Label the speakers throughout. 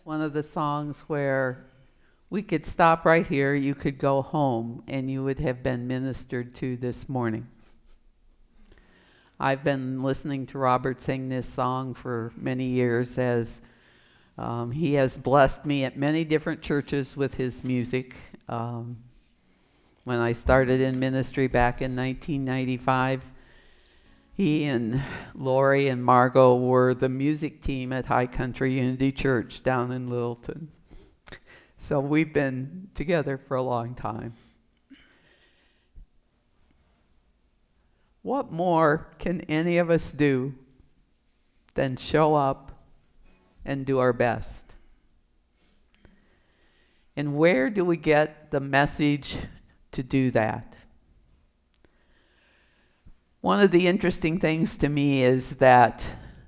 Speaker 1: one of the songs where we could stop right here, you could go home, and you would have been ministered to this morning. I've been listening to Robert sing this song for many years as he has blessed me at many different churches with his music. When I started in ministry back in 1995, he and Lori and Margot were the music team at High Country Unity Church down in Littleton. So we've been together for a long time. What more can any of us do than show up and do our best? And where do we get the message to do that? One of the interesting things to me is that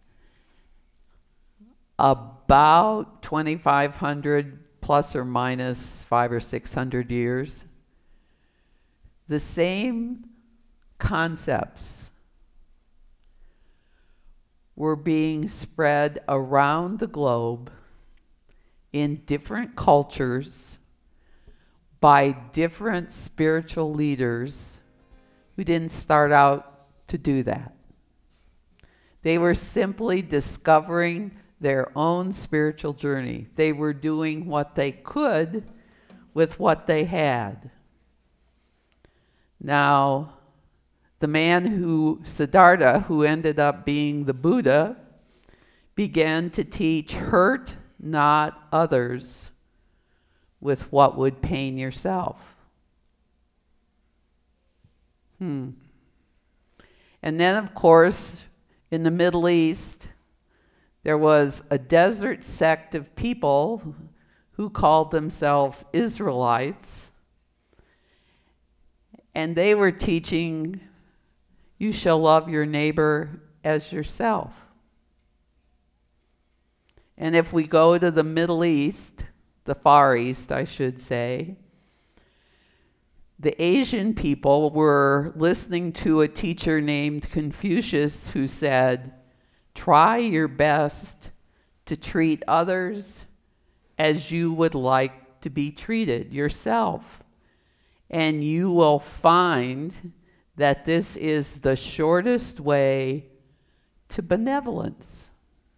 Speaker 1: about 2,500 plus or minus 500 or 600 years, the same concepts were being spread around the globe in different cultures by different spiritual leaders who didn't start out to do that. They were simply discovering their own spiritual journey. They were doing what they could with what they had. Now, the man Siddhartha, who ended up being the Buddha, began to teach hurt not others with what would pain yourself. And then, of course, in the Middle East, there was a desert sect of people who called themselves Israelites, and they were teaching, you shall love your neighbor as yourself. And if we go to the Middle East, the Far East, I should say, the Asian people were listening to a teacher named Confucius who said, try your best to treat others as you would like to be treated yourself. And you will find that this is the shortest way to benevolence.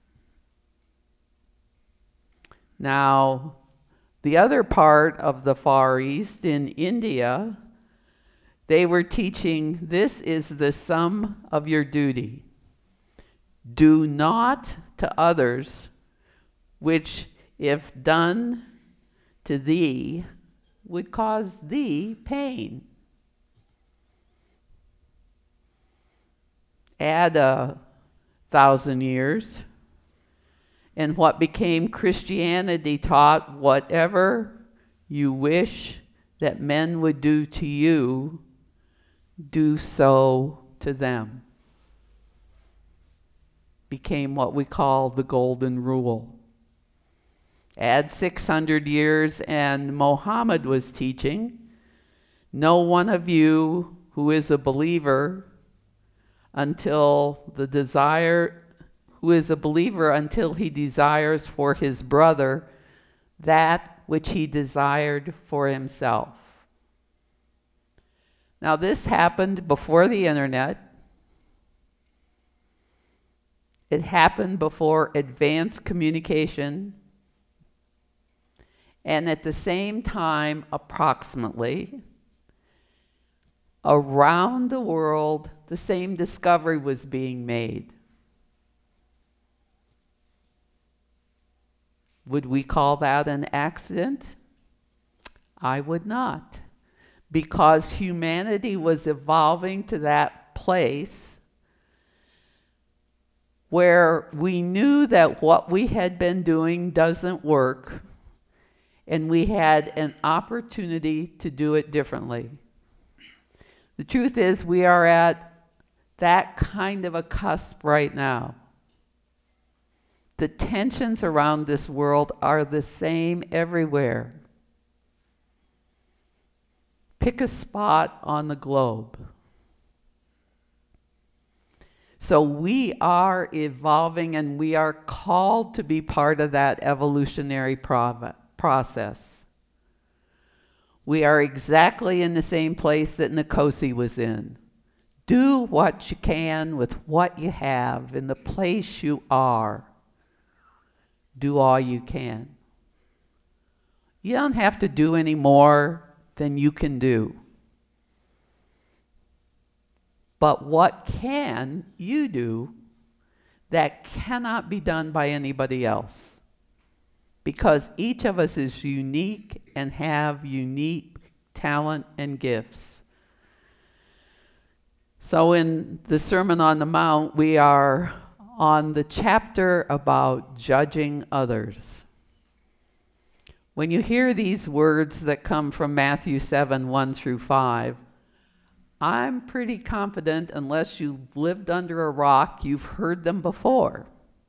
Speaker 1: Now, the other part of the Far East in India, they were teaching this is the sum of your duty. Do not to others, which if done to thee, would cause thee pain. Add 1,000 years, and what became Christianity taught, whatever you wish that men would do to you, do so to them. Became what we call the Golden Rule. Add 600 years, and Muhammad was teaching, no one of you who is a believer until he desires for his brother that which he desired for himself. Now, this happened before the internet. It happened before advanced communication. And at the same time, approximately, around the world, the same discovery was being made. Would we call that an accident? I would not. Because humanity was evolving to that place where we knew that what we had been doing doesn't work, and we had an opportunity to do it differently. The truth is, we are at that kind of a cusp right now. The tensions around this world are the same everywhere. Pick a spot on the globe. So we are evolving, and we are called to be part of that evolutionary process. We are exactly in the same place that Nkosi was in. Do what you can with what you have in the place you are. Do all you can. You don't have to do any more than you can do. But what can you do that cannot be done by anybody else? Because each of us is unique and have unique talent and gifts. So in the Sermon on the Mount, we are on the chapter about judging others. When you hear these words that come from Matthew 7, 1 through 5, I'm pretty confident, unless you've lived under a rock, you've heard them before.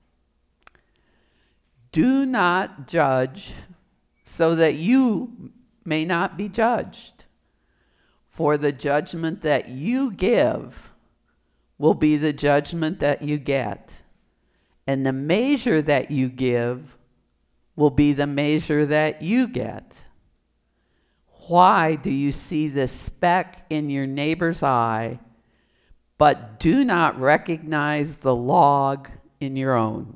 Speaker 1: Do not judge so that you may not be judged. For the judgment that you give will be the judgment that you get. And the measure that you give will be the measure that you get. Why do you see the speck in your neighbor's eye, but do not recognize the log in your own?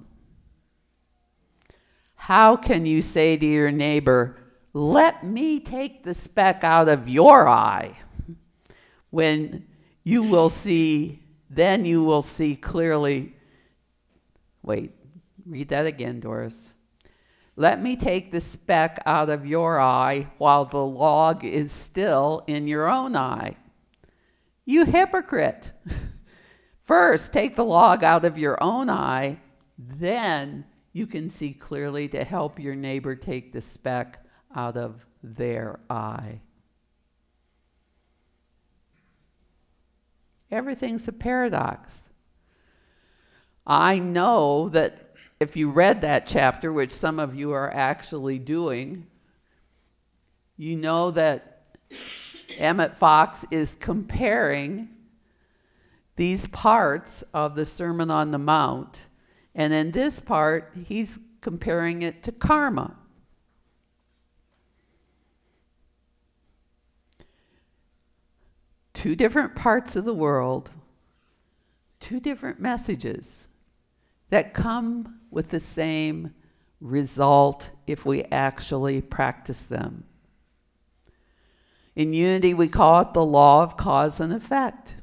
Speaker 1: How can you say to your neighbor, "Let me take the speck out of your eye," when you will see clearly. Wait, read that again, Doris. Let me take the speck out of your eye while the log is still in your own eye. You hypocrite. First, take the log out of your own eye, then you can see clearly to help your neighbor take the speck out of their eye. Everything's a paradox. I know that if you read that chapter, which some of you are actually doing, you know that Emmett Fox is comparing these parts of the Sermon on the Mount. And in this part, he's comparing it to karma. Two different parts of the world, two different messages that come with the same result if we actually practice them. In Unity, we call it the law of cause and effect.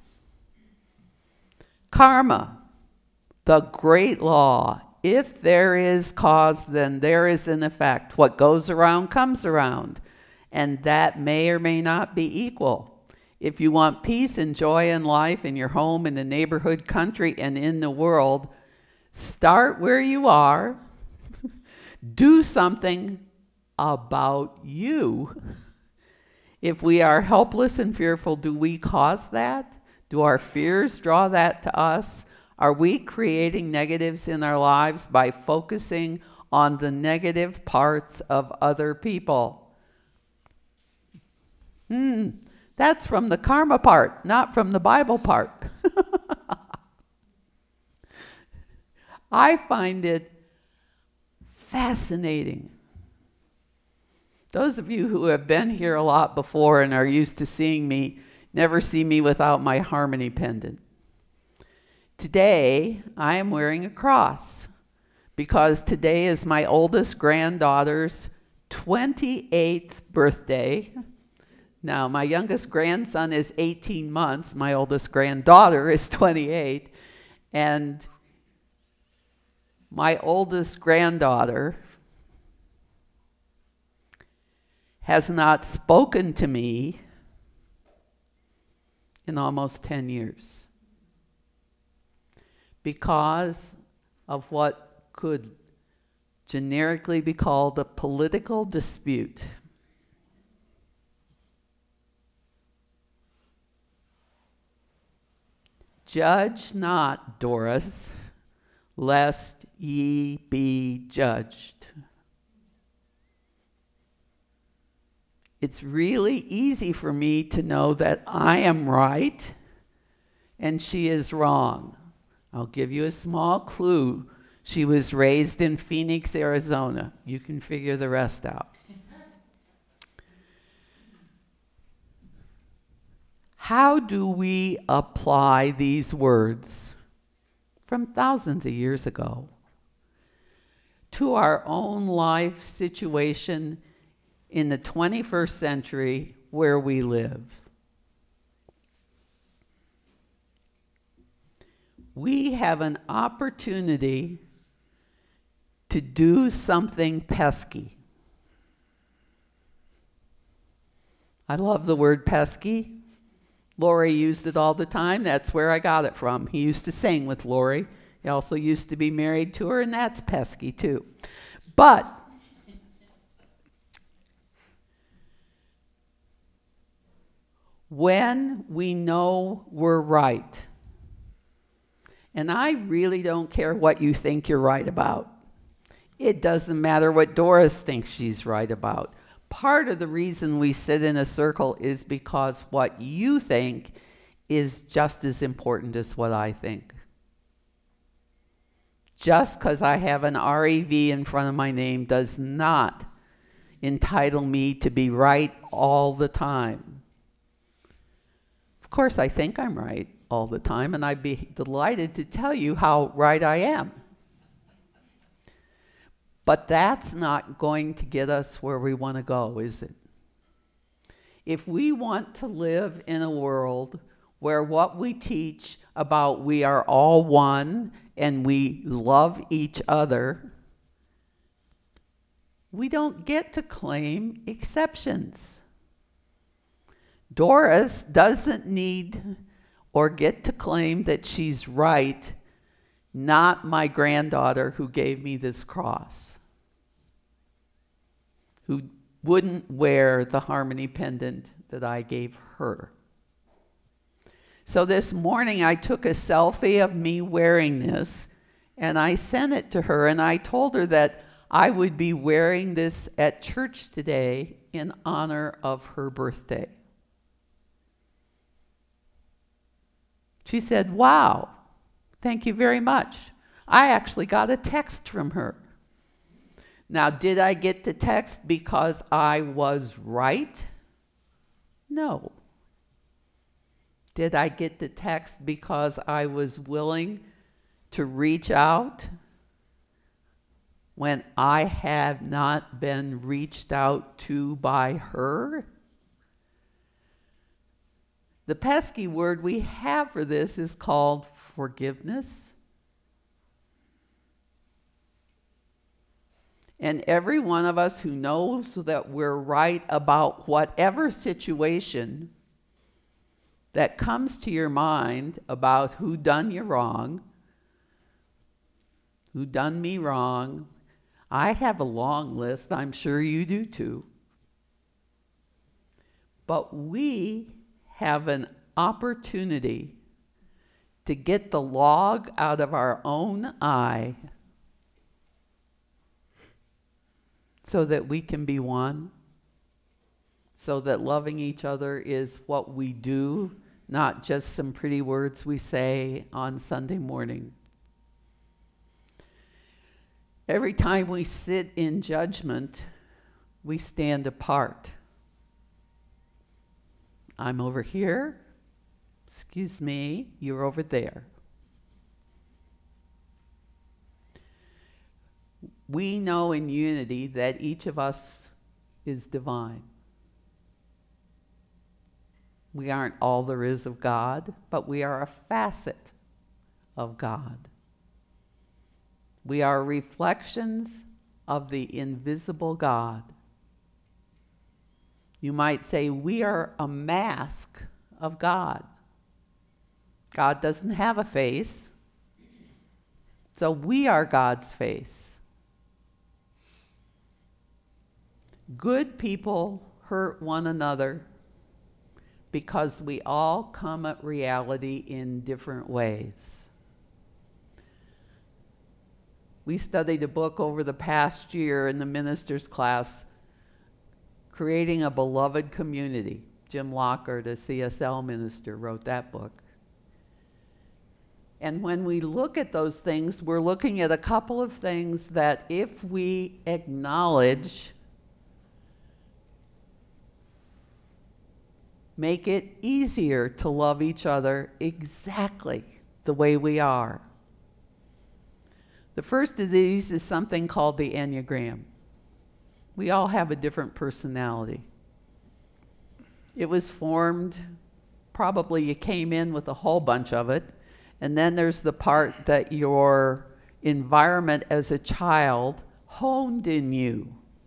Speaker 1: Karma, the great law. If there is cause, then there is an effect. What goes around comes around. And that may or may not be equal. If you want peace and joy in life, in your home, in the neighborhood, country, and in the world, start where you are. Do something about you. If we are helpless and fearful, do we cause that? Do our fears draw that to us? Are we creating negatives in our lives by focusing on the negative parts of other people? That's from the karma part, not from the Bible part. I find it fascinating. Those of you who have been here a lot before and are used to seeing me never see me without my harmony pendant. Today, I am wearing a cross because today is my oldest granddaughter's 28th birthday. Now, my youngest grandson is 18 months. My oldest granddaughter is 28. And my oldest granddaughter has not spoken to me in almost 10 years because of what could generically be called a political dispute. Judge not, Doris, lest ye be judged. It's really easy for me to know that I am right and she is wrong. I'll give you a small clue. She was raised in Phoenix, Arizona. You can figure the rest out. How do we apply these words from thousands of years ago to our own life situation in the 21st century where we live? We have an opportunity to do something pesky. I love the word pesky. Lori used it all the time. That's where I got it from. He used to sing with Lori. He also used to be married to her, and that's pesky too. But when we know we're right, and I really don't care what you think you're right about. It doesn't matter what Doris thinks she's right about. Part of the reason we sit in a circle is because what you think is just as important as what I think. Just because I have an REV in front of my name does not entitle me to be right all the time. Of course, I think I'm right all the time, and I'd be delighted to tell you how right I am. But that's not going to get us where we want to go, is it? If we want to live in a world where what we teach about we are all one and we love each other, we don't get to claim exceptions. Doris doesn't need or get to claim that she's right, not my granddaughter who gave me this cross, who wouldn't wear the harmony pendant that I gave her. So this morning I took a selfie of me wearing this, and I sent it to her, and I told her that I would be wearing this at church today in honor of her birthday. She said, "Wow, thank you very much." I actually got a text from her. Now, did I get the text because I was right? No. Did I get the text because I was willing to reach out when I had not been reached out to by her? The pesky word we have for this is called forgiveness. And every one of us who knows that we're right about whatever situation that comes to your mind about who done you wrong, who done me wrong, I have a long list, I'm sure you do too. But we have an opportunity to get the log out of our own eye so that we can be one, so that loving each other is what we do, not just some pretty words we say on Sunday morning. Every time we sit in judgment, we stand apart. I'm over here. Excuse me, you're over there. We know in unity that each of us is divine. We aren't all there is of God, but we are a facet of God. We are reflections of the invisible God. You might say we are a mask of God. God doesn't have a face, so we are God's face. Good people hurt one another because we all come at reality in different ways. We studied a book over the past year in the minister's class, Creating a Beloved Community. Jim Lockhart, a CSL minister, wrote that book. And when we look at those things, we're looking at a couple of things that if we acknowledge, make it easier to love each other exactly the way we are. The first of these is something called the Enneagram. We all have a different personality. It was formed, probably you came in with a whole bunch of it, and then there's the part that your environment as a child honed in you.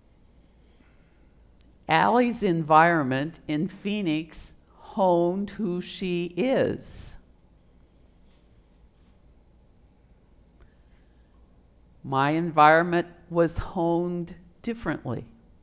Speaker 1: Allie's environment in Phoenix honed who she is. My environment was honed differently.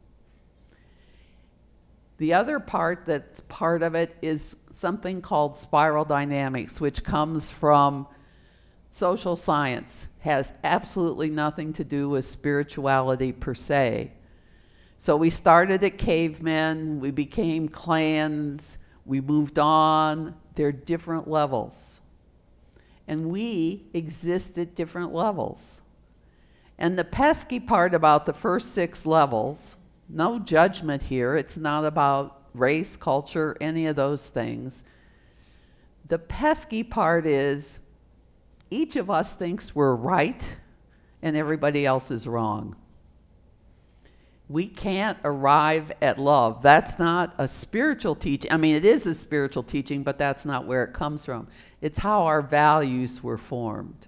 Speaker 1: The other part that's part of it is something called spiral dynamics, which comes from social science, has absolutely nothing to do with spirituality per se. So we started at cavemen, we became clans, we moved on. They're different levels. And we exist at different levels. And the pesky part about the first 6 levels, no judgment here, it's not about race, culture, any of those things. The pesky part is each of us thinks we're right and everybody else is wrong. We can't arrive at love. That's not a spiritual teaching. I mean, it is a spiritual teaching, but that's not where it comes from. It's how our values were formed.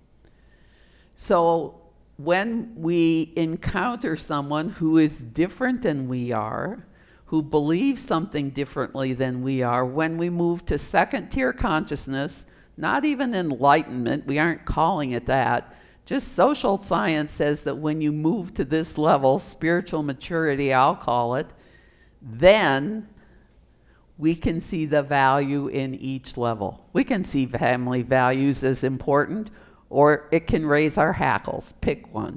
Speaker 1: So when we encounter someone who is different than we are, who believes something differently than we are, when we move to second tier consciousness, not even enlightenment, we aren't calling it that, just social science says that when you move to this level, spiritual maturity, I'll call it, then we can see the value in each level. We can see family values as important, or it can raise our hackles. Pick one.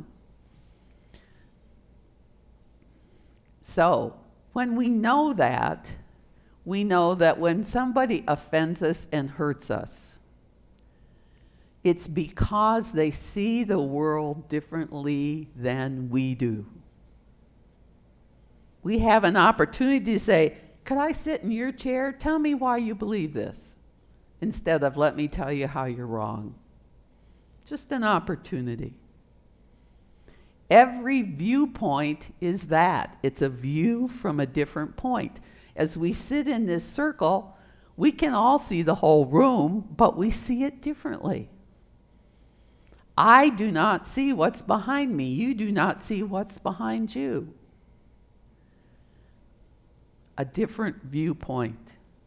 Speaker 1: So, when we know that when somebody offends us and hurts us, it's because they see the world differently than we do. We have an opportunity to say, could I sit in your chair? Tell me why you believe this. Instead of let me tell you how you're wrong. Just an opportunity. Every viewpoint is that. It's a view from a different point. As we sit in this circle, we can all see the whole room, but we see it differently. I do not see what's behind me. You do not see what's behind you. A different viewpoint.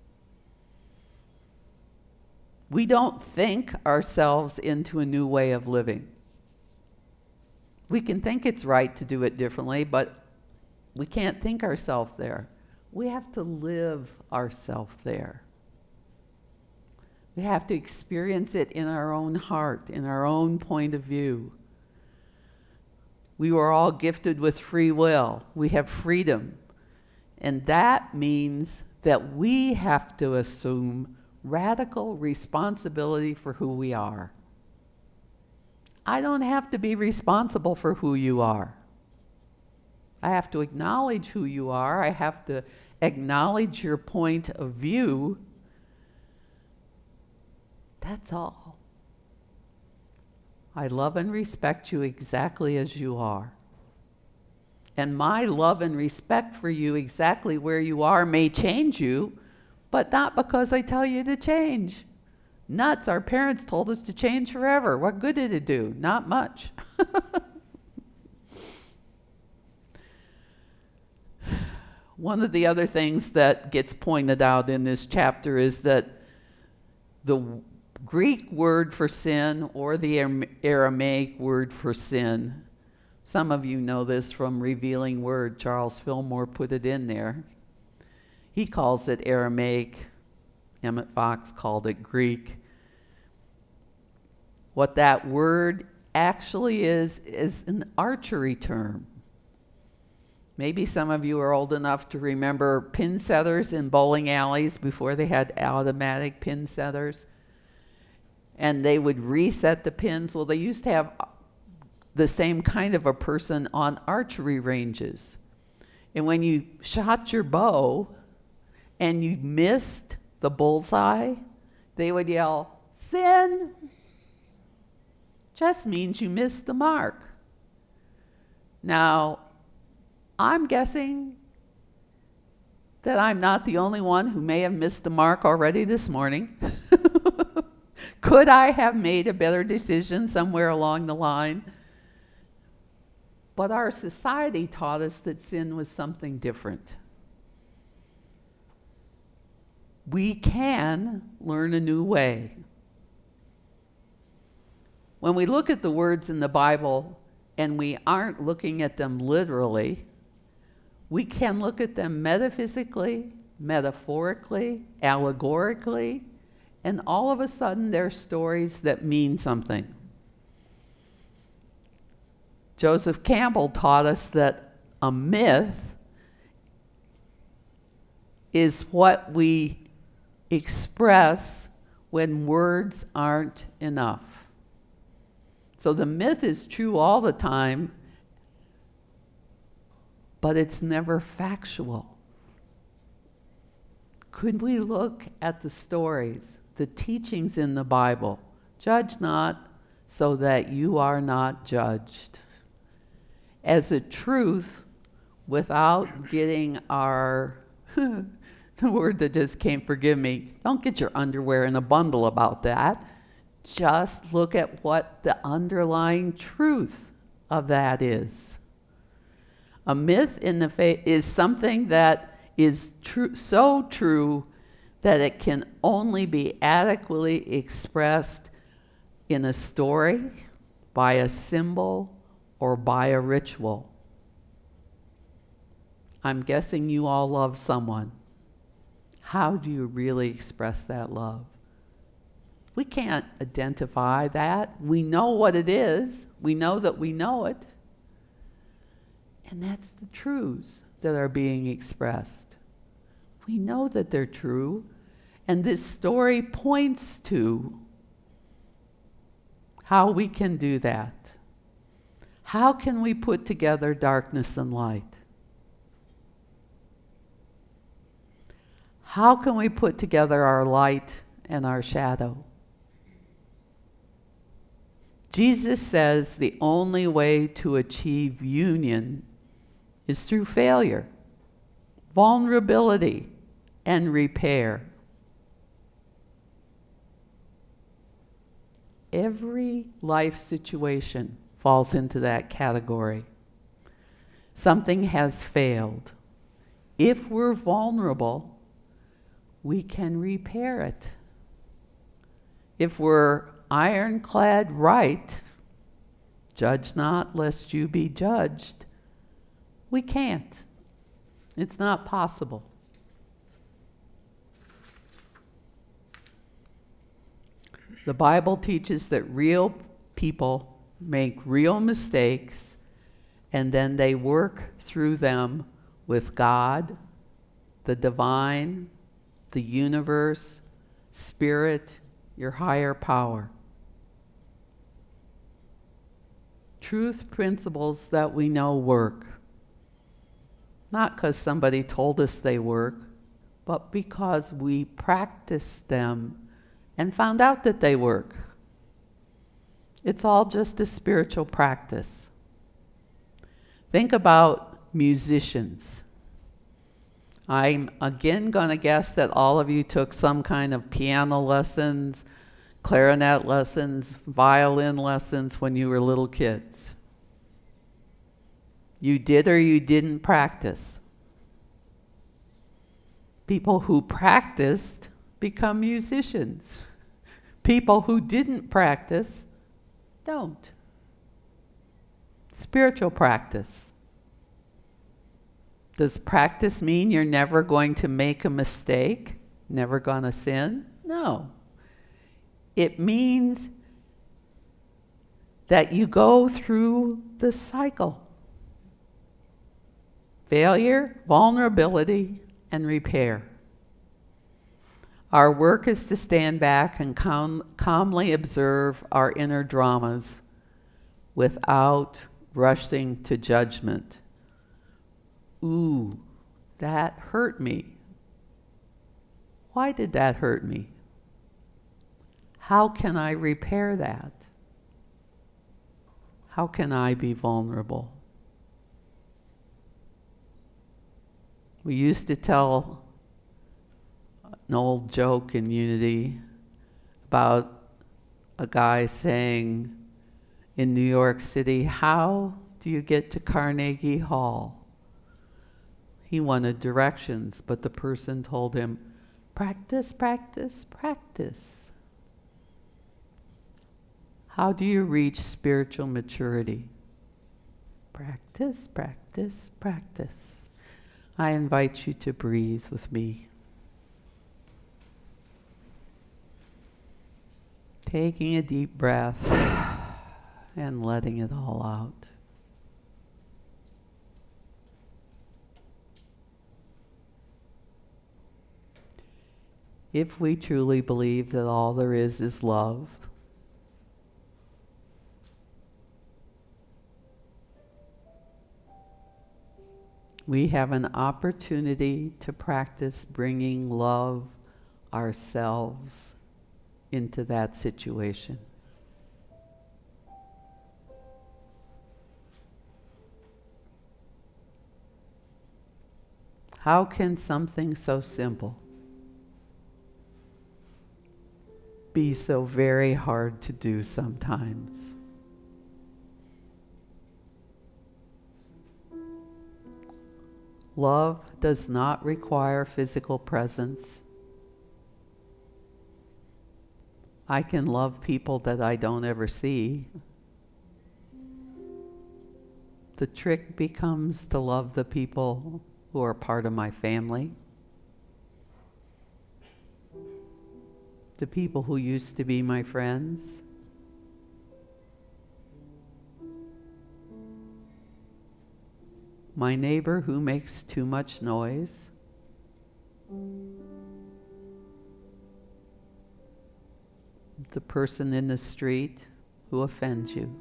Speaker 1: We don't think ourselves into a new way of living. We can think it's right to do it differently, but we can't think ourselves there. We have to live ourselves there. We have to experience it in our own heart, in our own point of view. We were all gifted with free will. We have freedom. And that means that we have to assume radical responsibility for who we are. I don't have to be responsible for who you are. I have to acknowledge who you are. I have to acknowledge your point of view. That's all. I love and respect you exactly as you are. And my love and respect for you exactly where you are may change you, but not because I tell you to change. Nuts, our parents told us to change forever. What good did it do? Not much. One of the other things that gets pointed out in this chapter is that the Greek word for sin or the Aramaic word for sin, some of you know this from Revealing Word. Charles Fillmore put it in there. He calls it Aramaic. Emmett Fox called it Greek. What that word actually is an archery term. Maybe some of you are old enough to remember pin setters in bowling alleys before they had automatic pin setters. and they would reset the pins. Well, they used to have the same kind of a person on archery ranges. And when you shot your bow and you missed the bullseye, they would yell, "Sin!" Just means you missed the mark. Now, I'm guessing that I'm not the only one who may have missed the mark already this morning. Could I have made a better decision somewhere along the line? But our society taught us that sin was something different. We can learn a new way. When we look at the words in the Bible and we aren't looking at them literally, we can look at them metaphysically, metaphorically, allegorically, and all of a sudden they're stories that mean something. Joseph Campbell taught us that a myth is what we express when words aren't enough. So the myth is true all the time, but it's never factual. Could we look at the stories, the teachings in the Bible? Judge not, so that you are not judged. As a truth, without getting our, the word that just came, forgive me, don't get your underwear in a bundle about that. Just look at what the underlying truth of that is. A myth in the faith is something that is true, so true that it can only be adequately expressed in a story, by a symbol, or by a ritual. I'm guessing you all love someone. How do you really express that love? We can't identify that. We know what it is. We know that we know it. And that's the truths that are being expressed. We know that they're true. And this story points to how we can do that. How can we put together darkness and light? How can we put together our light and our shadow? Jesus says the only way to achieve union is through failure, vulnerability, and repair. Every life situation falls into that category. Something has failed. If we're vulnerable, we can repair it. If we're ironclad right, judge not lest you be judged, we can't. It's not possible. The Bible teaches that real people make real mistakes, and then they work through them with God, the divine, the universe, spirit, your higher power. Truth principles that we know work. Not because somebody told us they work, but because we practiced them and found out that they work. It's all just a spiritual practice. Think about musicians. I'm again going to guess that all of you took some kind of piano lessons, clarinet lessons, violin lessons when you were little kids. You did or you didn't practice. People who practiced become musicians. People who didn't practice don't. Spiritual practice. Does practice mean you're never going to make a mistake? Never going to sin? No. It means that you go through the cycle. Failure, vulnerability, and repair. Our work is to stand back and calmly observe our inner dramas without rushing to judgment. Ooh, that hurt me. Why did that hurt me? How can I repair that? How can I be vulnerable? We used to tell an old joke in Unity about a guy saying in New York City, "How do you get to Carnegie Hall?" He wanted directions, but the person told him, "Practice, practice, practice." How do you reach spiritual maturity? Practice, practice, practice. I invite you to breathe with me. Taking a deep breath and letting it all out. If we truly believe that all there is love, we have an opportunity to practice bringing love ourselves into that situation. How can something so simple be so very hard to do sometimes? Love does not require physical presence. I can love people that I don't ever see. The trick becomes to love the people who are part of my family, the people who used to be my friends, my neighbor who makes too much noise, the person in the street who offends you.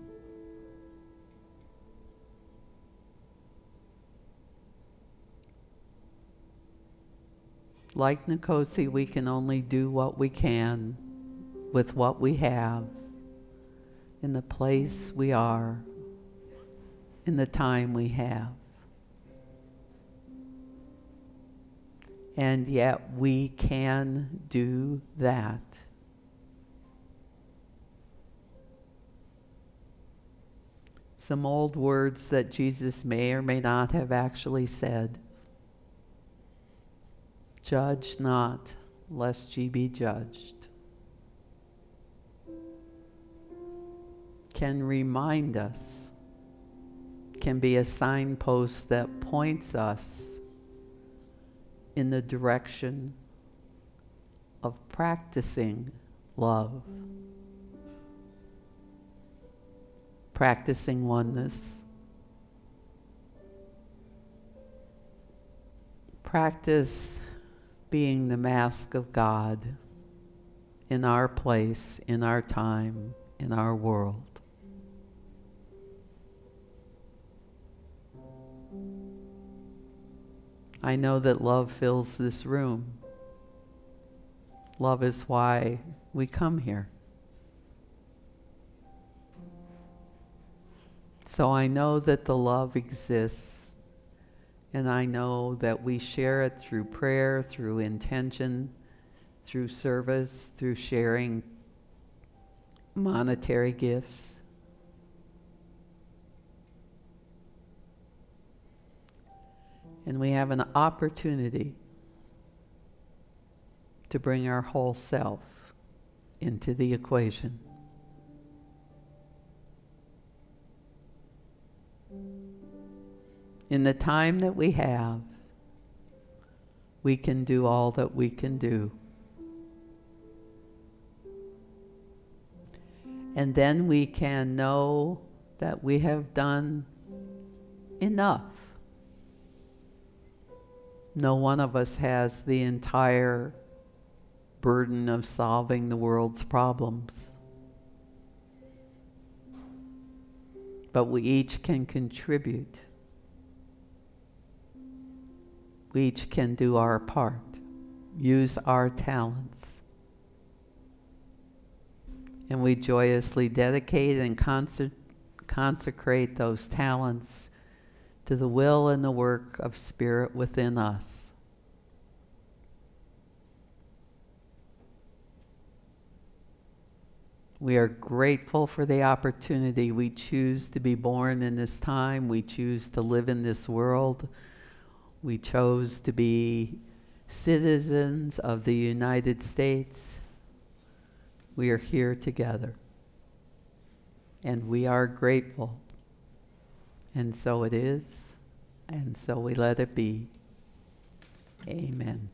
Speaker 1: Like Nkosi, we can only do what we can with what we have, in the place we are, in the time we have. And yet we can do that. Some old words that Jesus may or may not have actually said. Judge not, lest ye be judged. Can remind us, can be a signpost that points us in the direction of practicing love, practicing oneness, practice being the mask of God in our place, in our time, in our world. I know that love fills this room. Love is why we come here. So I know that the love exists, and I know that we share it through prayer, through intention, through service, through sharing monetary gifts. And we have an opportunity to bring our whole self into the equation. In the time that we have, we can do all that we can do. And then we can know that we have done enough. No one of us has the entire burden of solving the world's problems. But we each can contribute. We each can do our part, use our talents. And we joyously dedicate and consecrate those talents to the will and the work of Spirit within us. We are grateful for the opportunity. We choose to be born in this time. We choose to live in this world. We chose to be citizens of the United States. We are here together. And we are grateful. And so it is. And so we let it be. Amen.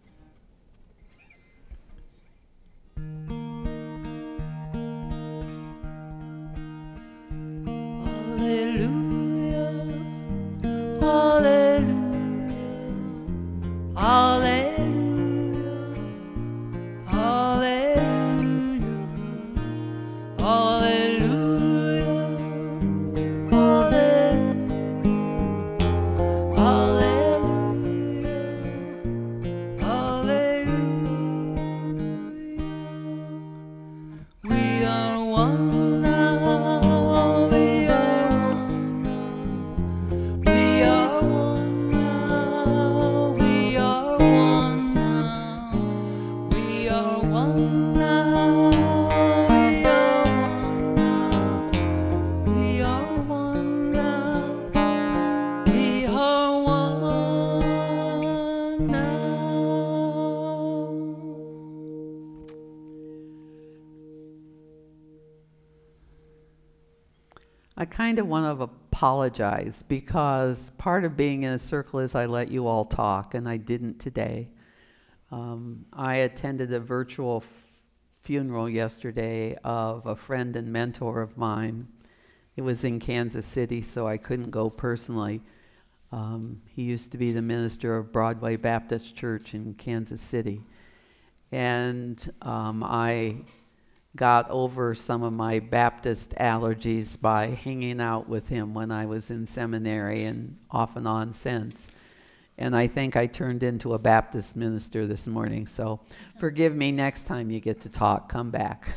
Speaker 1: I kind of want to apologize because part of being in a circle is I let you all talk, and I didn't today. I attended a virtual funeral yesterday of a friend and mentor of mine. It was in Kansas City, so I couldn't go personally. He used to be the minister of Broadway Baptist Church in Kansas City. And I got over some of my Baptist allergies by hanging out with him when I was in seminary and off and on since. And I think I turned into a Baptist minister this morning, so forgive me next time you get to talk, come back.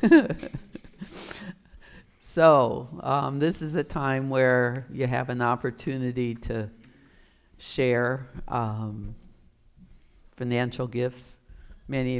Speaker 1: So this is a time where you have an opportunity to share financial gifts. Many